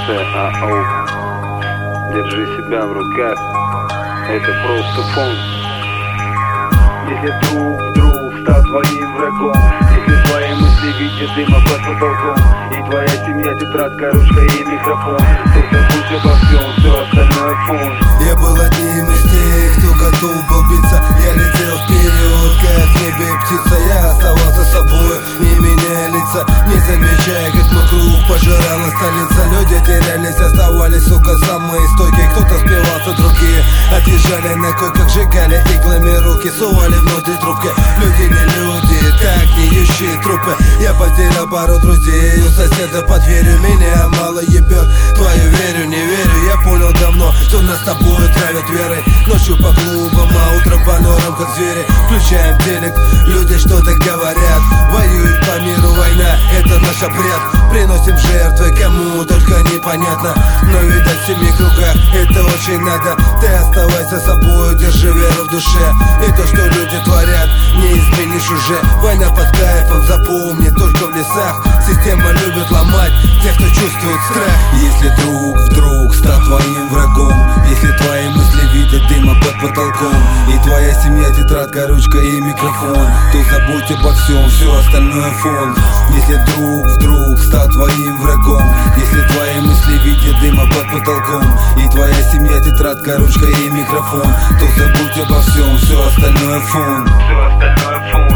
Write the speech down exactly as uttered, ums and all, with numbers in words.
ЦАО. Держи себя в руках, это просто фон. Если друг вдруг стал твоим врагом, если твои мысли видят дыма под потолком, и твоя семья тетрадка, ручка и микрофон, то забудь обо всем, все остальное фон. Я был одним из тех, кто готов был биться. Я летел вперед, как в небе птица. Я оставался собой, не меняя лица, не замечая, как вокруг пожирала столица. Люди терялись, оставались, сука, самые стойкие. Кто-то спивался, другие отъезжали на койках, сжигали иглами руки, сували внутри трубки. Люди не люди, так гниющие трупы. Я потерял пару друзей, у соседа под дверью. Меня мало ебет, твою верю, не верю. Я понял давно, что нас с тобой травят верой. Ночью по клубам, а утром по норам, как звери. Включаем телек, люди что-то говорят. Воюют по миру, война, это наш обряд. Приносим жертвы, кому только непонятно. Но видать в семи кругах это очень надо. Ты оставайся собой, держи веру в душе. И то, что люди творят, не изменишь уже. Война под кайфом, запомни, только в лесах. Система любит ломать тех, кто чувствует страх. Если друг вдруг стал твоим врагом, если твои мысли видят дыма под потолком, и твоя семья тетрадка, ручка и микрофон, то забудь обо всем, все остальное фон. Если друг вдруг стал твоим врагом, если твои мысли видят дыма под потолком, и твоя семья тетрадка, ручка и микрофон, то забудь обо всем, все остальное фон. Все остальное фон.